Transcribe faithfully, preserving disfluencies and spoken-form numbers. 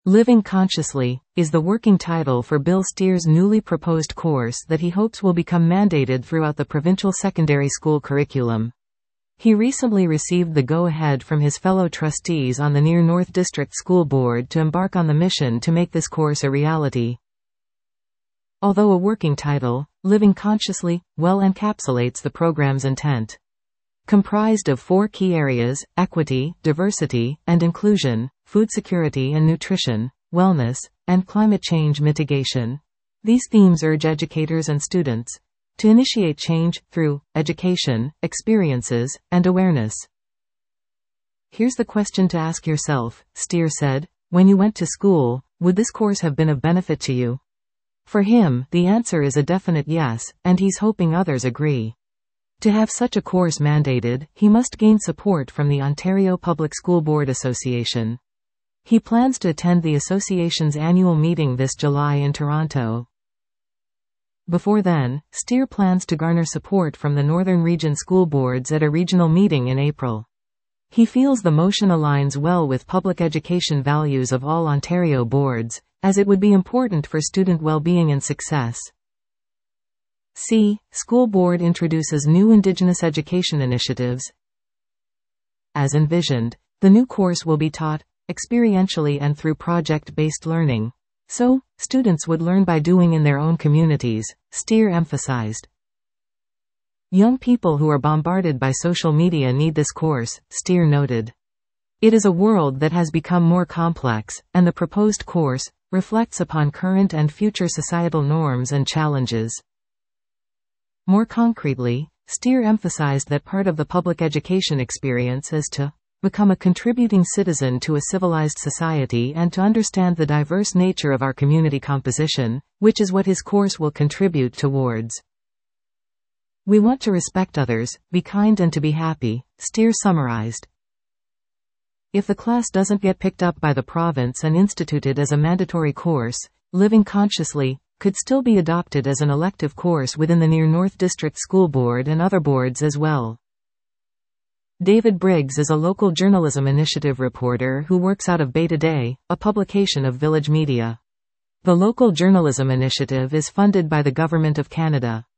Living Consciously is the working title for Bill Steer's newly proposed course that he hopes will become mandated throughout the provincial secondary school curriculum. He recently received the go-ahead from his fellow trustees on the Near North District School Board to embark on the mission to make this course a reality. Although a working title, Living Consciously well encapsulates the program's intent. Comprised of four key areas: equity, diversity, and inclusion, food security and nutrition, wellness, and climate change mitigation. These themes urge educators and students to initiate change through education, experiences, and awareness. Here's the question to ask yourself, Steer said. When you went to school, would this course have been of benefit to you? For him, the answer is a definite yes, and he's hoping others agree. To have such a course mandated, he must gain support from the Ontario Public School Board Association. He plans to attend the association's annual meeting this July in Toronto. Before then, Steer plans to garner support from the Northern Region school boards at a regional meeting in April. He feels the motion aligns well with public education values of all Ontario boards, as it would be important for student well-being and success. C. School Board introduces new Indigenous education initiatives. As envisioned, the new course will be taught experientially and through project-based learning. So, students would learn by doing in their own communities, Steer emphasized. Young people who are bombarded by social media need this course, Steer noted. It is a world that has become more complex, and the proposed course reflects upon current and future societal norms and challenges. More concretely, Steer emphasized that part of the public education experience is to become a contributing citizen to a civilized society and to understand the diverse nature of our community composition, which is what his course will contribute towards. We want to respect others, be kind and to be happy, Steer summarized. If the class doesn't get picked up by the province and instituted as a mandatory course, Living Consciously could still be adopted as an elective course within the Near North District School Board and other boards as well. David Briggs is a local journalism initiative reporter who works out of Beta Day, a publication of Village Media. The local journalism initiative is funded by the Government of Canada.